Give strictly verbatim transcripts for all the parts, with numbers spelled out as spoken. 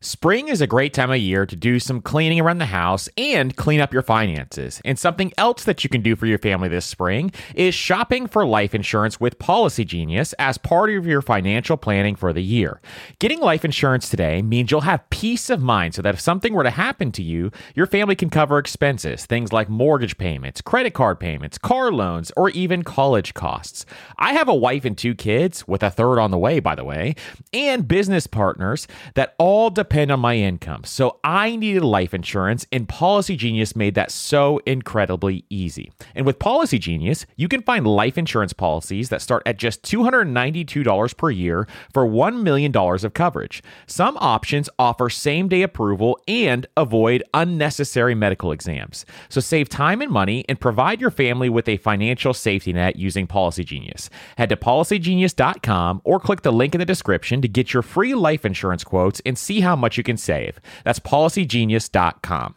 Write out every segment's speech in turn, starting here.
Spring is a great time of year to do some cleaning around the house and clean up your finances. And something else that you can do for your family this spring is shopping for life insurance with Policy Genius as part of your financial planning for the year. Getting life insurance today means you'll have peace of mind so that if something were to happen to you, your family can cover expenses, things like mortgage payments, credit card payments, car loans, or even college costs. I have a wife and two kids, with a third on the way, by the way, and business partners that all depend on my income. So I needed life insurance, and Policy Genius made that so incredibly easy. And with Policy Genius, you can find life insurance policies that start at just two hundred ninety-two dollars per year for one million dollars of coverage. Some options offer same-day approval and avoid unnecessary medical exams. So save time and money and provide your family with a financial safety net using Policy Genius. Head to policy genius dot com or click the link in the description to get your free life insurance quotes and see how much you can save. That's policy genius dot com.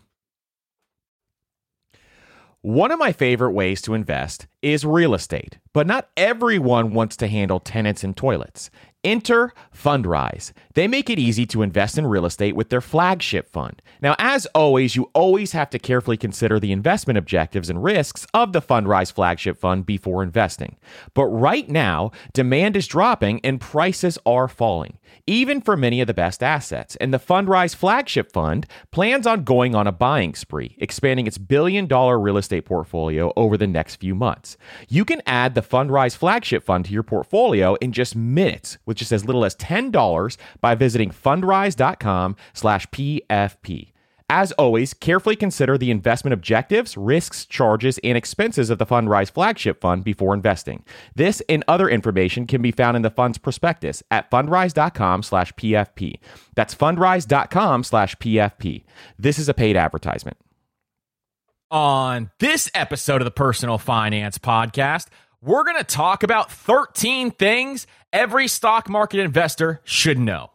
One of my favorite ways to invest is real estate, but not everyone wants to handle tenants and toilets. Enter Fundrise. They make it easy to invest in real estate with their flagship fund. Now, as always, you always have to carefully consider the investment objectives and risks of the Fundrise flagship fund before investing. But right now, demand is dropping and prices are falling, even for many of the best assets. And the Fundrise flagship fund plans on going on a buying spree, expanding its billion-dollar real estate portfolio over the next few months. You can add the Fundrise flagship fund to your portfolio in just minutes, with just as little as ten dollars by visiting fundrise dot com slash P F P. As always, carefully consider the investment objectives, risks, charges, and expenses of the Fundrise flagship fund before investing. This and other information can be found in the fund's prospectus at fundrise dot com slash P F P. That's fundrise dot com slash P F P. This is a paid advertisement. On this episode of the Personal Finance Podcast, we're going to talk about thirteen things every stock market investor should know.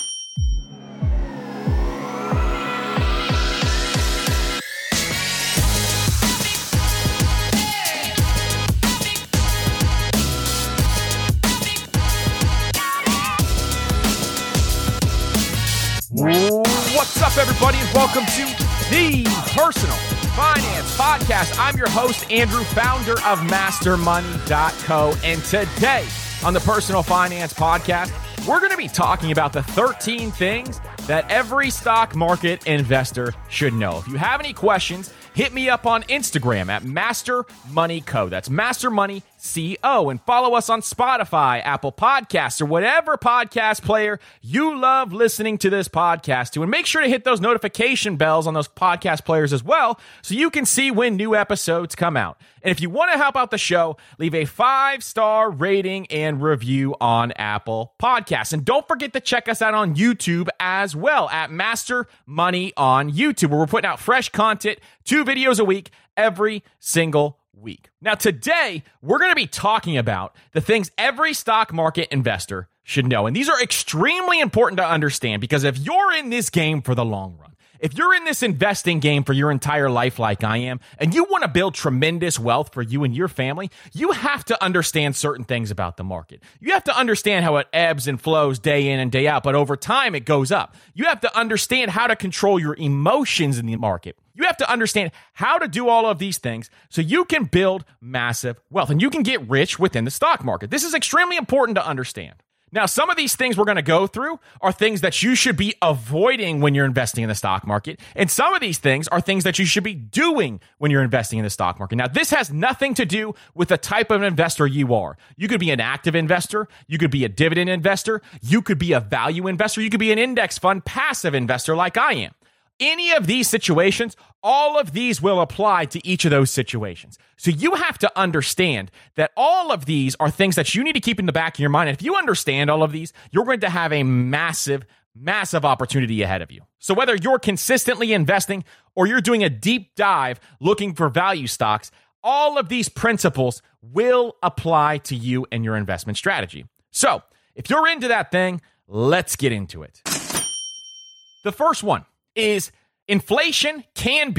What's up, everybody, and welcome to the Personal Finance Podcast. I'm your host, Andrew, founder of master money dot co, and today on the Personal Finance Podcast, we're going to be talking about the thirteen things that every stock market investor should know. If you have any questions, hit me up on Instagram at Master Money Co. That's Master Money C O, and follow us on Spotify, Apple Podcasts, or whatever podcast player you love listening to this podcast to. And make sure to hit those notification bells on those podcast players as well so you can see when new episodes come out. And if you want to help out the show, leave a five-star rating and review on Apple Podcasts. And don't forget to check us out on YouTube as well at Master Money on YouTube, where we're putting out fresh content, two videos a week, every single week. Now, today, we're going to be talking about the things every stock market investor should know. And these are extremely important to understand because if you're in this game for the long run, if you're in this investing game for your entire life like I am, and you want to build tremendous wealth for you and your family, you have to understand certain things about the market. You have to understand how it ebbs and flows day in and day out, but over time it goes up. You have to understand how to control your emotions in the market. You have to understand how to do all of these things so you can build massive wealth and you can get rich within the stock market. This is extremely important to understand. Now, some of these things we're going to go through are things that you should be avoiding when you're investing in the stock market. And some of these things are things that you should be doing when you're investing in the stock market. Now, this has nothing to do with the type of investor you are. You could be an active investor. You could be a dividend investor. You could be a value investor. You could be an index fund passive investor like I am. Any of these situations, all of these will apply to each of those situations. So you have to understand that all of these are things that you need to keep in the back of your mind. And if you understand all of these, you're going to have a massive, massive opportunity ahead of you. So whether you're consistently investing or you're doing a deep dive looking for value stocks, all of these principles will apply to you and your investment strategy. So if you're into that thing, let's get into it. The first one is inflation can be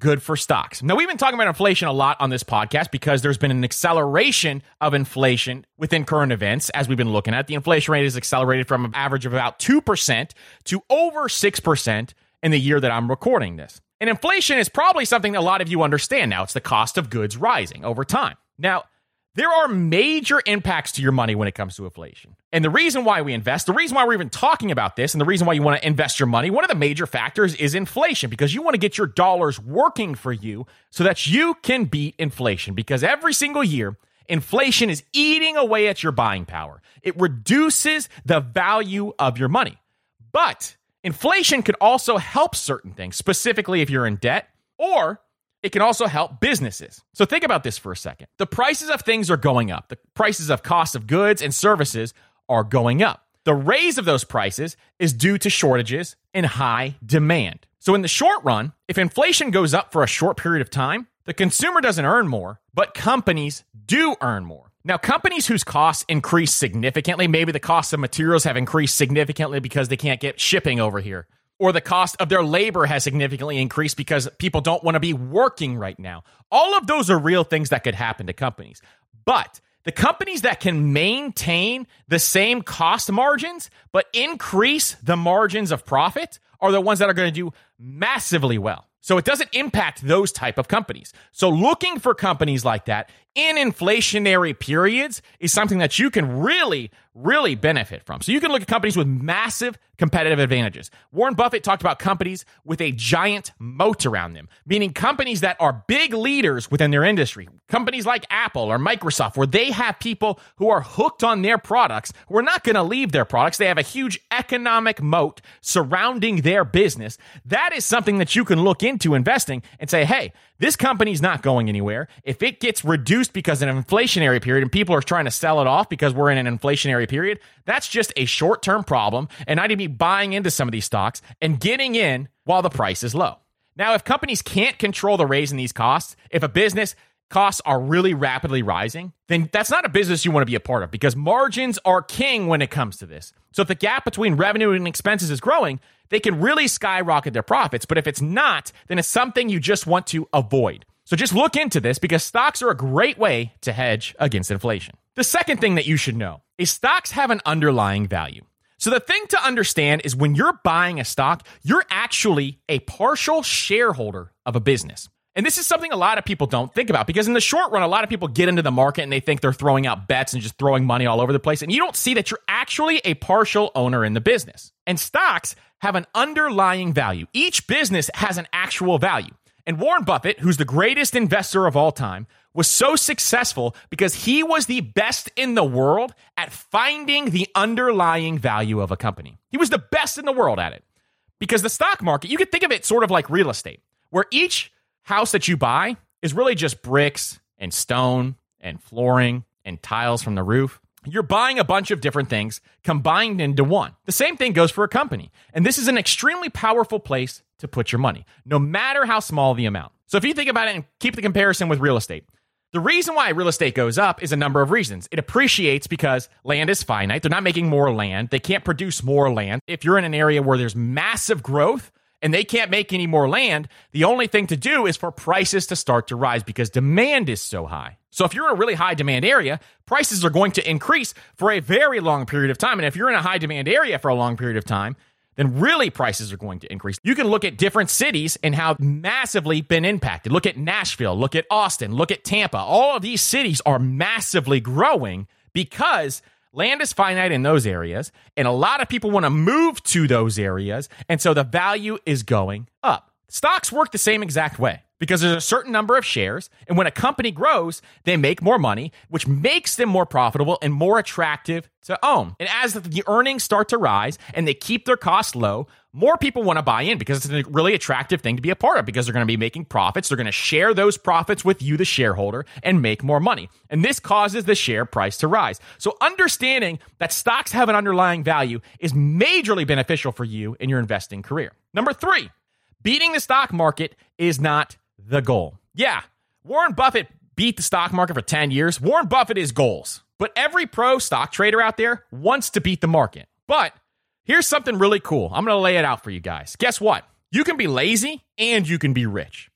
good for stocks. Now, we've been talking about inflation a lot on this podcast because there's been an acceleration of inflation within current events. As we've been looking at, the inflation rate has accelerated from an average of about two percent to over six percent in the year that I'm recording this. And inflation is probably something that a lot of you understand now. It's the cost of goods rising over time. Now, there are major impacts to your money when it comes to inflation. And the reason why we invest, the reason why we're even talking about this, and the reason why you want to invest your money, one of the major factors is inflation, because you want to get your dollars working for you so that you can beat inflation. Because every single year, inflation is eating away at your buying power. It reduces the value of your money. But inflation could also help certain things, specifically if you're in debt, or it can also help businesses. So think about this for a second. The prices of things are going up. The prices of cost of goods and services are going up. The raise of those prices is due to shortages and high demand. So in the short run, if inflation goes up for a short period of time, the consumer doesn't earn more, but companies do earn more. Now, companies whose costs increase significantly, maybe the cost of materials have increased significantly because they can't get shipping over here, or the cost of their labor has significantly increased because people don't want to be working right now. All of those are real things that could happen to companies. But the companies that can maintain the same cost margins, but increase the margins of profit, are the ones that are going to do massively well. So it doesn't impact those type of companies. So looking for companies like that in inflationary periods is something that you can really, really benefit from. So you can look at companies with massive competitive advantages. Warren Buffett talked about companies with a giant moat around them, meaning companies that are big leaders within their industry. Companies like Apple or Microsoft, where they have people who are hooked on their products, who are not going to leave their products. They have a huge economic moat surrounding their business. That is something that you can look into investing and say, hey, this company's not going anywhere. If it gets reduced because of an inflationary period and people are trying to sell it off because we're in an inflationary period, that's just a short-term problem, and I need to be buying into some of these stocks and getting in while the price is low. Now, if companies can't control the raise in these costs, if a business costs are really rapidly rising, then that's not a business you want to be a part of, because margins are king when it comes to this. So if the gap between revenue and expenses is growing, they can really skyrocket their profits. But if it's not, then it's something you just want to avoid. So just look into this, because stocks are a great way to hedge against inflation. The second thing that you should know is stocks have an underlying value. So the thing to understand is when you're buying a stock, you're actually a partial shareholder of a business. And this is something a lot of people don't think about, because in the short run, a lot of people get into the market and they think they're throwing out bets and just throwing money all over the place. And you don't see that you're actually a partial owner in the business. And stocks have an underlying value. Each business has an actual value. And Warren Buffett, who's the greatest investor of all time, was so successful because he was the best in the world at finding the underlying value of a company. He was the best in the world at it. Because the stock market, you could think of it sort of like real estate, where each house that you buy is really just bricks and stone and flooring and tiles from the roof. You're buying a bunch of different things combined into one. The same thing goes for a company. And this is an extremely powerful place to put your money, no matter how small the amount. So if you think about it and keep the comparison with real estate, the reason why real estate goes up is a number of reasons. It appreciates because land is finite. They're not making more land. They can't produce more land. If you're in an area where there's massive growth and they can't make any more land, the only thing to do is for prices to start to rise because demand is so high. So if you're in a really high demand area, prices are going to increase for a very long period of time. And if you're in a high demand area for a long period of time, then really prices are going to increase. You can look at different cities and how massively been impacted. Look at Nashville, look at Austin, look at Tampa. All of these cities are massively growing because land is finite in those areas, and a lot of people want to move to those areas, and so the value is going up. Stocks work the same exact way because there's a certain number of shares, and when a company grows, they make more money, which makes them more profitable and more attractive to own. And as the earnings start to rise and they keep their costs low, more people want to buy in because it's a really attractive thing to be a part of, because they're going to be making profits. They're going to share those profits with you, the shareholder, and make more money. And this causes the share price to rise. So understanding that stocks have an underlying value is majorly beneficial for you in your investing career. Number three, beating the stock market is not the goal. Yeah, Warren Buffett beat the stock market for ten years. Warren Buffett is goals. But every pro stock trader out there wants to beat the market. But here's something really cool. I'm going to lay it out for you guys. Guess what? You can be lazy and you can be rich.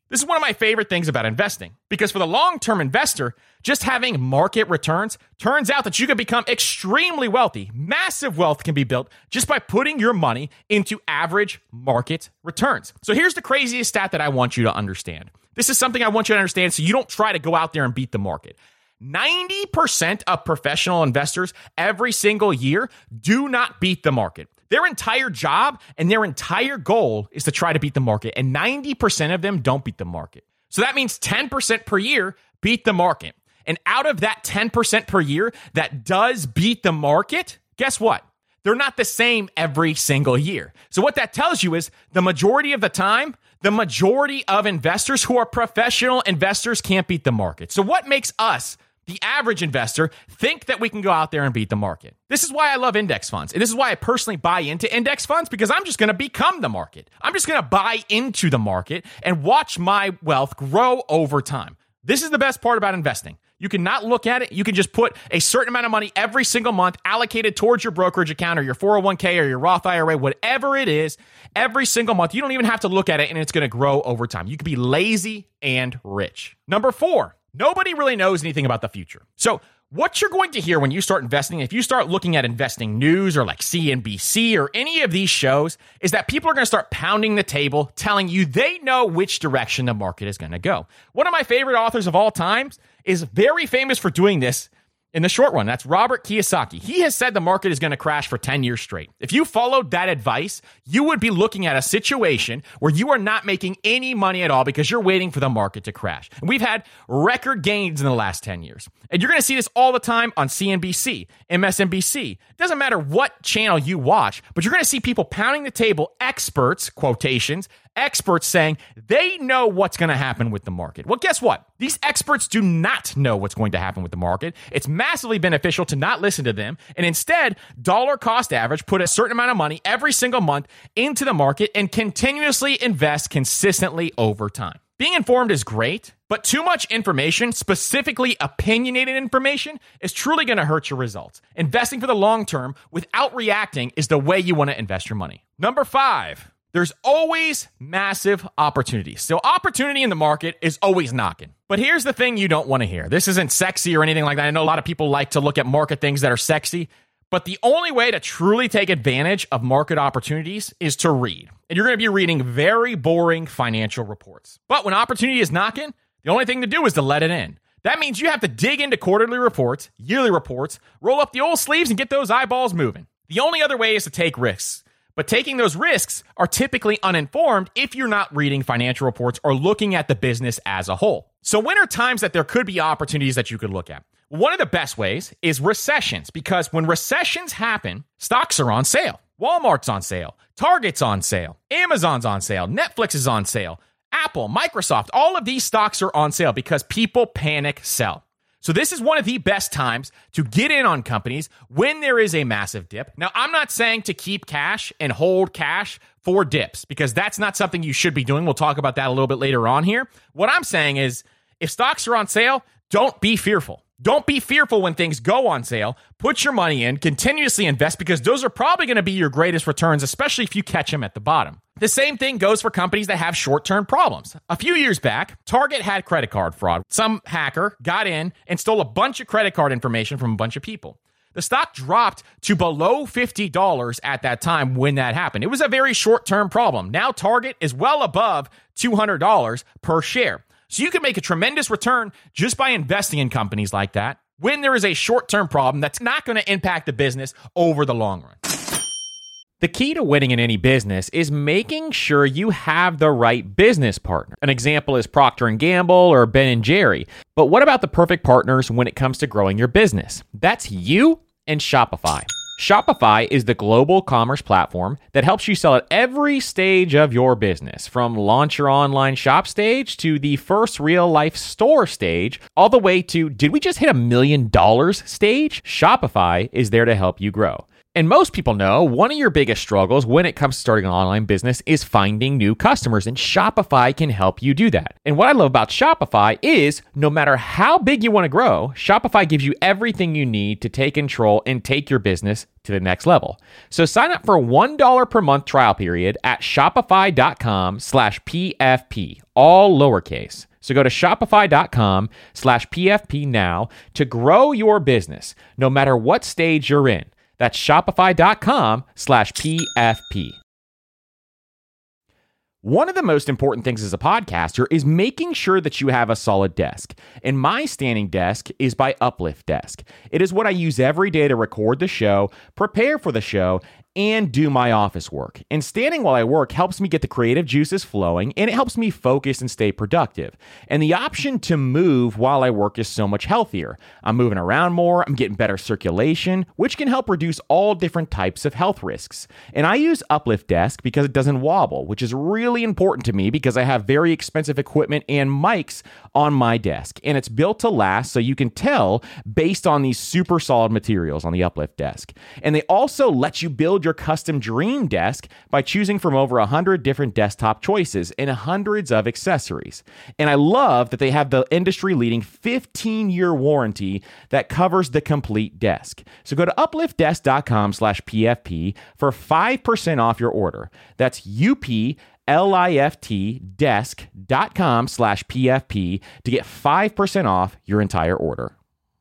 This is one of my favorite things about investing, because for the long-term investor, just having market returns turns out that you can become extremely wealthy. Massive wealth can be built just by putting your money into average market returns. So here's the craziest stat that I want you to understand. This is something I want you to understand so you don't try to go out there and beat the market. ninety percent of professional investors every single year do not beat the market. Their entire job and their entire goal is to try to beat the market, and ninety percent of them don't beat the market. So that means ten percent per year beat the market. And out of that ten percent per year that does beat the market, guess what? They're not the same every single year. So what that tells you is the majority of the time, the majority of investors who are professional investors can't beat the market. So what makes us, the average investor, think that we can go out there and beat the market? This is why I love index funds. And this is why I personally buy into index funds, because I'm just going to become the market. I'm just going to buy into the market and watch my wealth grow over time. This is the best part about investing. You can not look at it. You can just put a certain amount of money every single month allocated towards your brokerage account or your four oh one k or your Roth I R A, whatever it is, every single month. You don't even have to look at it, and it's going to grow over time. You can be lazy and rich. Number four, nobody really knows anything about the future. So what you're going to hear when you start investing, if you start looking at investing news or like C N B C or any of these shows, is that people are going to start pounding the table, telling you they know which direction the market is going to go. One of my favorite authors of all time is very famous for doing this in the short run. That's Robert Kiyosaki. He has said the market is going to crash for ten years straight. If you followed that advice, you would be looking at a situation where you are not making any money at all because you're waiting for the market to crash. And we've had record gains in the last ten years. And you're going to see this all the time on C N B C, M S N B C. It doesn't matter what channel you watch, but you're going to see people pounding the table, experts, quotations, experts saying they know what's going to happen with the market. Well, guess what? These experts do not know what's going to happen with the market. It's massively beneficial to not listen to them and instead dollar cost average, put a certain amount of money every single month into the market and continuously invest consistently over time. Being informed is great, but too much information, specifically opinionated information, is truly going to hurt your results. Investing for the long term without reacting is the way you want to invest your money. Number five, there's always massive opportunities. So opportunity in the market is always knocking. But here's the thing you don't want to hear. This isn't sexy or anything like that. I know a lot of people like to look at market things that are sexy, but the only way to truly take advantage of market opportunities is to read. And you're going to be reading very boring financial reports. But when opportunity is knocking, the only thing to do is to let it in. That means you have to dig into quarterly reports, yearly reports, roll up the old sleeves and get those eyeballs moving. The only other way is to take risks. But taking those risks are typically uninformed if you're not reading financial reports or looking at the business as a whole. So when are times that there could be opportunities that you could look at? One of the best ways is recessions, because when recessions happen, stocks are on sale. Walmart's on sale. Target's on sale. Amazon's on sale. Netflix is on sale. Apple, Microsoft, all of these stocks are on sale because people panic sell. So this is one of the best times to get in on companies when there is a massive dip. Now, I'm not saying to keep cash and hold cash for dips, because that's not something you should be doing. We'll talk about that a little bit later on here. What I'm saying is, if stocks are on sale, don't be fearful. Don't be fearful when things go on sale. Put your money in, continuously invest, because those are probably going to be your greatest returns, especially if you catch them at the bottom. The same thing goes for companies that have short-term problems. A few years back, Target had credit card fraud. Some hacker got in and stole a bunch of credit card information from a bunch of people. The stock dropped to below fifty dollars at that time when that happened. It was a very short-term problem. Now Target is well above two hundred dollars per share. So you can make a tremendous return just by investing in companies like that when there is a short-term problem that's not going to impact the business over the long run. The key to winning in any business is making sure you have the right business partner. An example is Procter and Gamble or Ben and Jerry. But what about the perfect partners when it comes to growing your business? That's you and Shopify. Shopify is the global commerce platform that helps you sell at every stage of your business, from launch your online shop stage to the first real life store stage, all the way to, did we just hit a million dollars stage? Shopify is there to help you grow. And most people know one of your biggest struggles when it comes to starting an online business is finding new customers, and Shopify can help you do that. And what I love about Shopify is no matter how big you want to grow, Shopify gives you everything you need to take control and take your business to the next level. So sign up for a one dollar per month trial period at shopify.com slash PFP, all lowercase. So go to shopify.com slash PFP now to grow your business, no matter what stage you're in. That's shopify.com slash PFP. One of the most important things as a podcaster is making sure that you have a solid desk. And my standing desk is by Uplift Desk. It is what I use every day to record the show, prepare for the show, and do my office work. And standing while I work helps me get the creative juices flowing, and it helps me focus and stay productive. And the option to move while I work is so much healthier. I'm moving around more, I'm getting better circulation, which can help reduce all different types of health risks. And I use Uplift Desk because it doesn't wobble, which is really important to me because I have very expensive equipment and mics on my desk. And it's built to last, so you can tell based on these super solid materials on the Uplift Desk. And they also let you build your custom dream desk by choosing from over one hundred different desktop choices and hundreds of accessories. And I love that they have the industry-leading fifteen-year warranty that covers the complete desk. So go to upliftdesk.com slash PFP for five percent off your order. That's U-P-L-I-F-T desk.com slash PFP to get five percent off your entire order.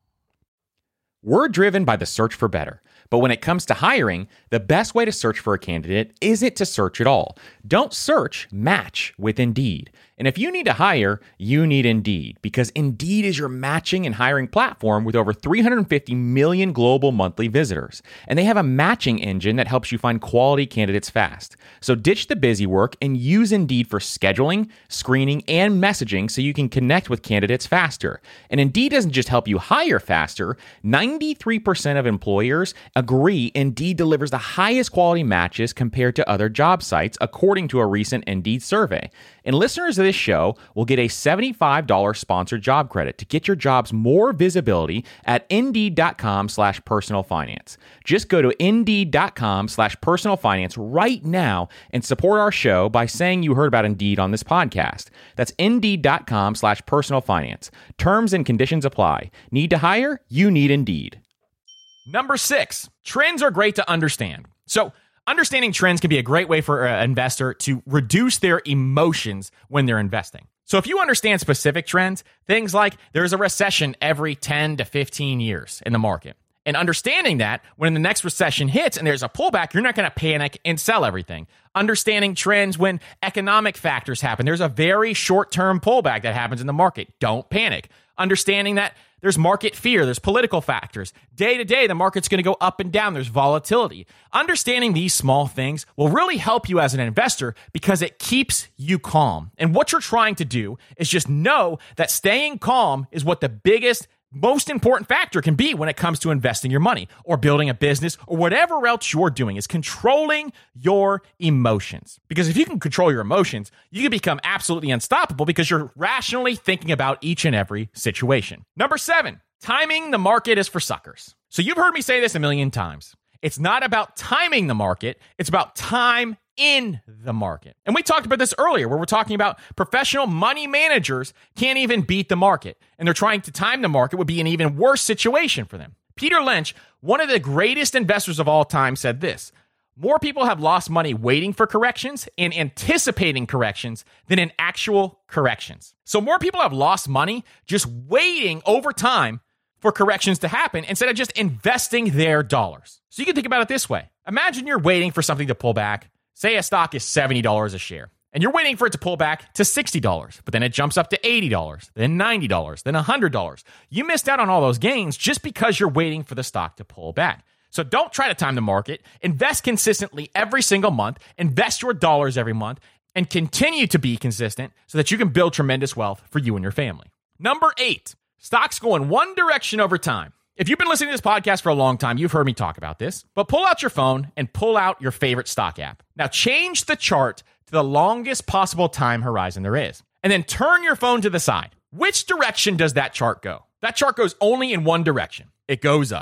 We're driven by the search for better. But when it comes to hiring, the best way to search for a candidate isn't to search at all. Don't search, match with Indeed. And if you need to hire, you need Indeed, because Indeed is your matching and hiring platform with over three hundred fifty million global monthly visitors. And they have a matching engine that helps you find quality candidates fast. So ditch the busy work and use Indeed for scheduling, screening, and messaging so you can connect with candidates faster. And Indeed doesn't just help you hire faster. ninety-three percent of employers agree Indeed delivers the highest quality matches compared to other job sites, according to a recent Indeed survey. And listeners of this show will get a seventy-five dollars sponsored job credit to get your jobs more visibility at indeed.com slash personal finance. Just go to indeed.com slash personal finance right now and support our show by saying you heard about Indeed on this podcast. That's indeed.com slash personal finance. Terms and conditions apply. Need to hire? You need Indeed. Number six, trends are great to understand. So understanding trends can be a great way for an investor to reduce their emotions when they're investing. So if you understand specific trends, things like there's a recession every ten to fifteen years in the market, and understanding that when the next recession hits and there's a pullback, you're not going to panic and sell everything. Understanding trends when economic factors happen. There's a very short-term pullback that happens in the market. Don't panic. Understanding that there's market fear, there's political factors. Day to day, the market's going to go up and down. There's volatility. Understanding these small things will really help you as an investor because it keeps you calm. And what you're trying to do is just know that staying calm is what the biggest, most important factor can be when it comes to investing your money or building a business or whatever else you're doing, is controlling your emotions. Because if you can control your emotions, you can become absolutely unstoppable because you're rationally thinking about each and every situation. Number seven, timing the market is for suckers. So you've heard me say this a million times. It's not about timing the market. It's about time in the market. And we talked about this earlier where we're talking about professional money managers can't even beat the market. And they're trying to time the market would be an even worse situation for them. Peter Lynch, one of the greatest investors of all time, said this: more people have lost money waiting for corrections and anticipating corrections than in actual corrections. So more people have lost money just waiting over time for corrections to happen instead of just investing their dollars. So you can think about it this way. Imagine you're waiting for something to pull back. Say a stock is seventy dollars a share, and you're waiting for it to pull back to sixty dollars, but then it jumps up to eighty dollars, then ninety dollars, then one hundred dollars. You missed out on all those gains just because you're waiting for the stock to pull back. So don't try to time the market. Invest consistently every single month. Invest your dollars every month and continue to be consistent so that you can build tremendous wealth for you and your family. Number eight, stocks go in one direction over time. If you've been listening to this podcast for a long time, you've heard me talk about this, but pull out your phone and pull out your favorite stock app. Now change the chart to the longest possible time horizon there is, and then turn your phone to the side. Which direction does that chart go? That chart goes only in one direction. It goes up.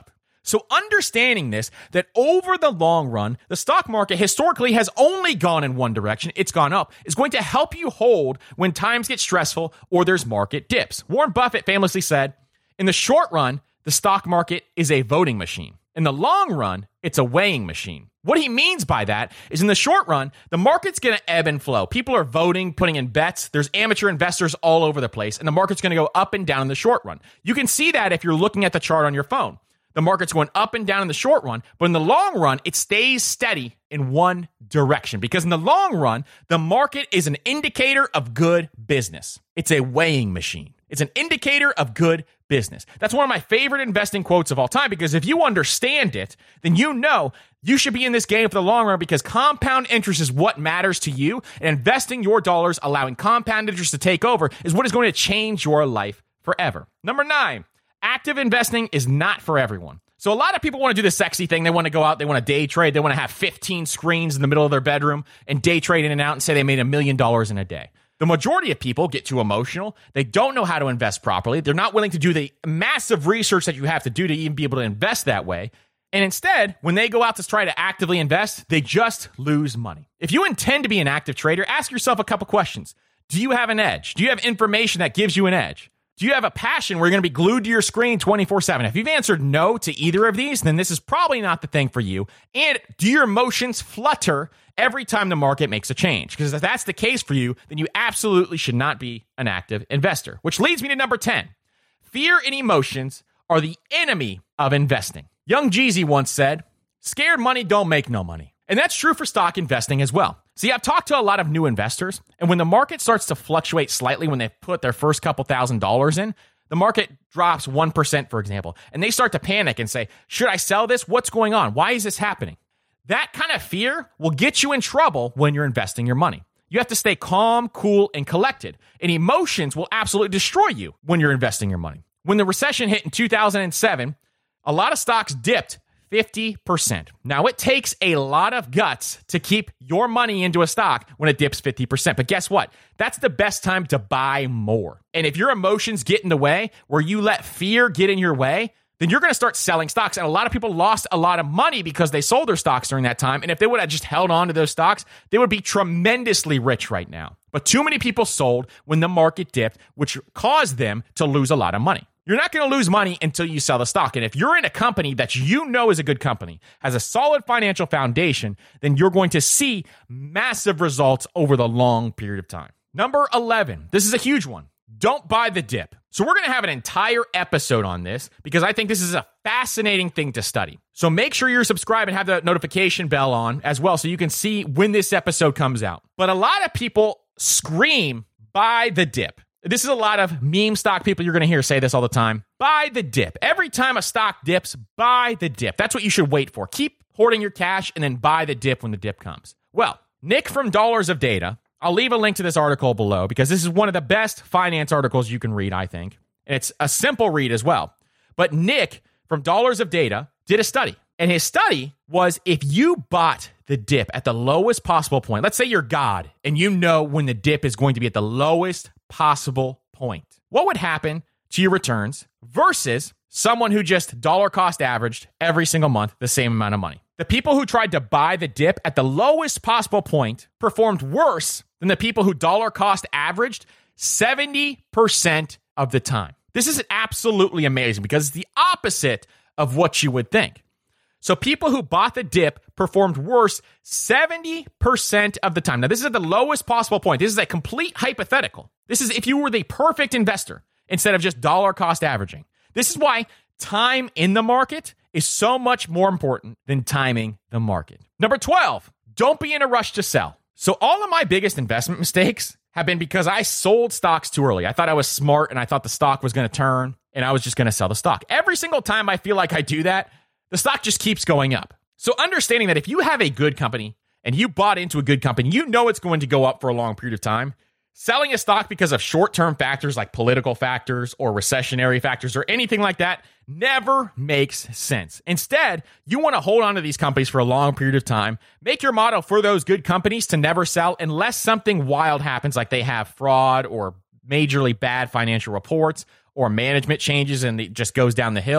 So understanding this, that over the long run, the stock market historically has only gone in one direction, it's gone up, is going to help you hold when times get stressful or there's market dips. Warren Buffett famously said, in the short run, the stock market is a voting machine. In the long run, it's a weighing machine. What he means by that is in the short run, the market's going to ebb and flow. People are voting, putting in bets. There's amateur investors all over the place, and the market's going to go up and down in the short run. You can see that if you're looking at the chart on your phone. The market's going up and down in the short run, but in the long run, it stays steady in one direction. Because in the long run, the market is an indicator of good business. It's a weighing machine. It's an indicator of good business. That's one of my favorite investing quotes of all time, because if you understand it, then you know you should be in this game for the long run, because compound interest is what matters to you, and investing your dollars, allowing compound interest to take over, is what is going to change your life forever. Number nine, active investing is not for everyone. So a lot of people want to do the sexy thing. They want to go out, they want to day trade, they want to have fifteen screens in the middle of their bedroom and day trade in and out and say they made a million dollars in a day. The majority of people get too emotional. They don't know how to invest properly. They're not willing to do the massive research that you have to do to even be able to invest that way. And instead, when they go out to try to actively invest, they just lose money. If you intend to be an active trader, ask yourself a couple questions. Do you have an edge? Do you have information that gives you an edge? Do you have a passion where you're going to be glued to your screen twenty-four seven? If you've answered no to either of these, then this is probably not the thing for you. And do your emotions flutter every time the market makes a change? Because if that's the case for you, then you absolutely should not be an active investor. Which leads me to number ten. Fear and emotions are the enemy of investing. Young Jeezy once said, scared money don't make no money. And that's true for stock investing as well. See, I've talked to a lot of new investors, and when the market starts to fluctuate slightly when they put their first couple thousand dollars in, the market drops one percent, for example, and they start to panic and say, should I sell this? What's going on? Why is this happening? That kind of fear will get you in trouble when you're investing your money. You have to stay calm, cool, and collected, and emotions will absolutely destroy you when you're investing your money. When the recession hit in two thousand seven, a lot of stocks dipped fifty percent. Now, it takes a lot of guts to keep your money into a stock when it dips fifty percent. But guess what? That's the best time to buy more. And if your emotions get in the way, where you let fear get in your way, then you're going to start selling stocks. And a lot of people lost a lot of money because they sold their stocks during that time. And if they would have just held on to those stocks, they would be tremendously rich right now. But too many people sold when the market dipped, which caused them to lose a lot of money. You're not going to lose money until you sell the stock. And if you're in a company that you know is a good company, has a solid financial foundation, then you're going to see massive results over the long period of time. Number eleven. This is a huge one. Don't buy the dip. So we're going to have an entire episode on this because I think this is a fascinating thing to study. So make sure you're subscribed and have the notification bell on as well so you can see when this episode comes out. But a lot of people scream, buy the dip. This is a lot of meme stock people you're going to hear say this all the time. Buy the dip. Every time a stock dips, buy the dip. That's what you should wait for. Keep hoarding your cash and then buy the dip when the dip comes. Well, Nick from Dollars of Data, I'll leave a link to this article below because this is one of the best finance articles you can read, I think. And it's a simple read as well. But Nick from Dollars of Data did a study. And his study was if you bought the dip at the lowest possible point, let's say you're God and you know when the dip is going to be at the lowest possible point, what would happen to your returns versus someone who just dollar cost averaged every single month the same amount of money? The people who tried to buy the dip at the lowest possible point performed worse than the people who dollar cost averaged seventy percent of the time. This is absolutely amazing because it's the opposite of what you would think. So people who bought the dip performed worse seventy percent of the time. Now, this is at the lowest possible point. This is a complete hypothetical. This is if you were the perfect investor instead of just dollar cost averaging. This is why time in the market is so much more important than timing the market. Number twelve, don't be in a rush to sell. So all of my biggest investment mistakes have been because I sold stocks too early. I thought I was smart and I thought the stock was going to turn and I was just going to sell the stock. Every single time I feel like I do that, the stock just keeps going up. So understanding that if you have a good company and you bought into a good company, you know it's going to go up for a long period of time. Selling a stock because of short-term factors like political factors or recessionary factors or anything like that never makes sense. Instead, you want to hold on to these companies for a long period of time. Make your motto for those good companies to never sell unless something wild happens, like they have fraud or majorly bad financial reports or management changes and it just goes down the hill.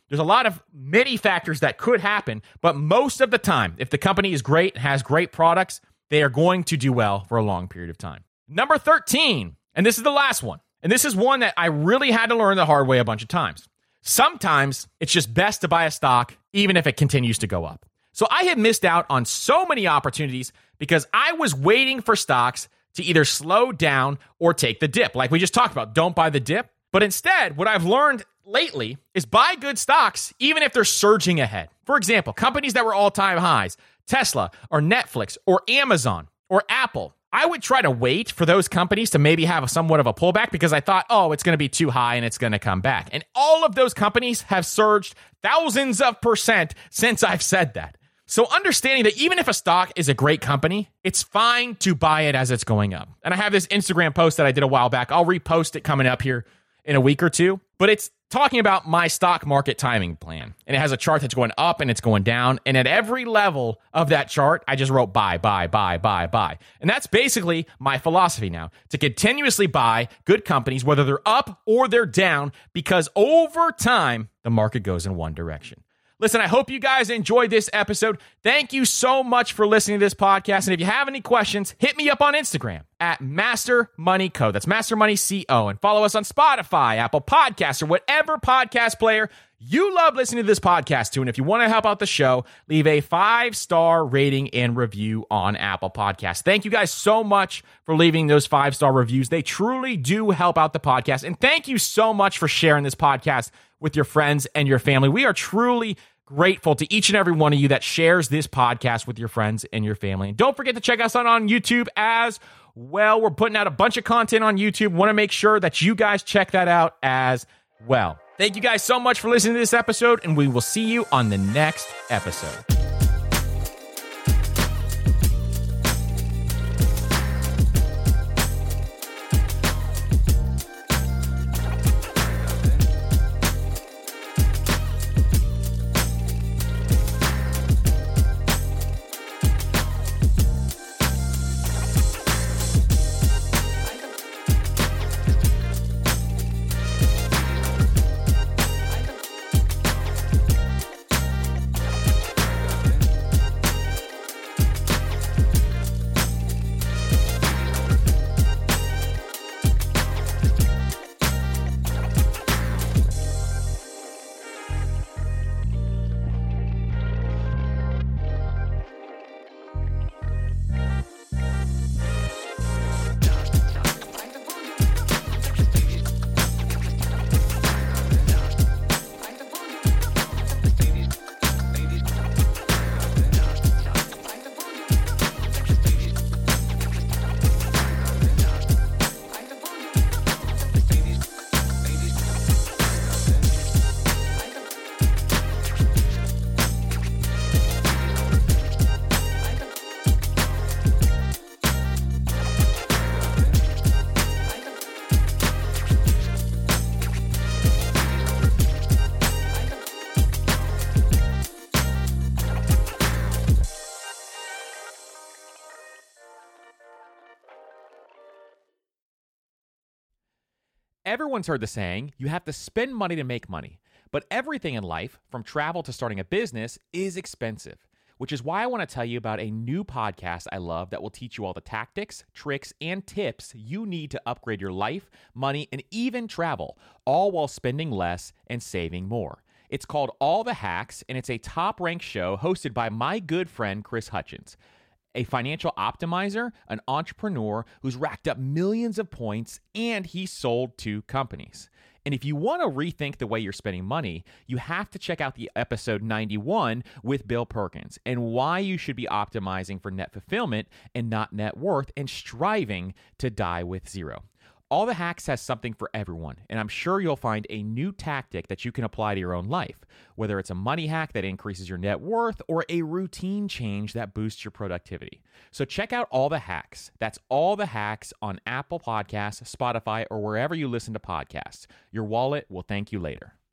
There's a lot of many factors that could happen, but most of the time, if the company is great, has great products, they are going to do well for a long period of time. Number thirteen, and this is the last one, and this is one that I really had to learn the hard way a bunch of times. Sometimes it's just best to buy a stock, even if it continues to go up. So I had missed out on so many opportunities because I was waiting for stocks to either slow down or take the dip. Like we just talked about, don't buy the dip. But instead, what I've learned lately is buy good stocks, even if they're surging ahead. For example, companies that were all-time highs, Tesla or Netflix or Amazon or Apple. I would try to wait for those companies to maybe have somewhat of a pullback because I thought, oh, it's going to be too high and it's going to come back. And all of those companies have surged thousands of percent since I've said that. So understanding that even if a stock is a great company, it's fine to buy it as it's going up. And I have this Instagram post that I did a while back. I'll repost it coming up here in a week or two. But it's talking about my stock market timing plan. And it has a chart that's going up and it's going down. And at every level of that chart, I just wrote buy, buy, buy, buy, buy. And that's basically my philosophy now, to continuously buy good companies, whether they're up or they're down, because over time, the market goes in one direction. Listen, I hope you guys enjoyed this episode. Thank you so much for listening to this podcast. And if you have any questions, hit me up on Instagram at Master Money Co. That's Master Money C O. And follow us on Spotify, Apple Podcasts, or whatever podcast player you love listening to this podcast to. And if you want to help out the show, leave a five-star rating and review on Apple Podcasts. Thank you guys so much for leaving those five-star reviews. They truly do help out the podcast. And thank you so much for sharing this podcast with your friends and your family. We are truly grateful to each and every one of you that shares this podcast with your friends and your family. And don't forget to check us out on YouTube as well. We're putting out a bunch of content on YouTube. Want to make sure that you guys check that out as well. Thank you guys so much for listening to this episode, and we will see you on the next episode. Everyone's heard the saying, you have to spend money to make money. But everything in life, from travel to starting a business, is expensive. Which is why I want to tell you about a new podcast I love that will teach you all the tactics, tricks, and tips you need to upgrade your life, money, and even travel, all while spending less and saving more. It's called All the Hacks, and it's a top-ranked show hosted by my good friend Chris Hutchins, a financial optimizer, an entrepreneur who's racked up millions of points, and he's sold to companies. And if you want to rethink the way you're spending money, you have to check out the episode ninety-one with Bill Perkins and why you should be optimizing for net fulfillment and not net worth and striving to die with zero. All the Hacks has something for everyone, and I'm sure you'll find a new tactic that you can apply to your own life, whether it's a money hack that increases your net worth or a routine change that boosts your productivity. So check out All the Hacks. That's All the Hacks on Apple Podcasts, Spotify, or wherever you listen to podcasts. Your wallet will thank you later.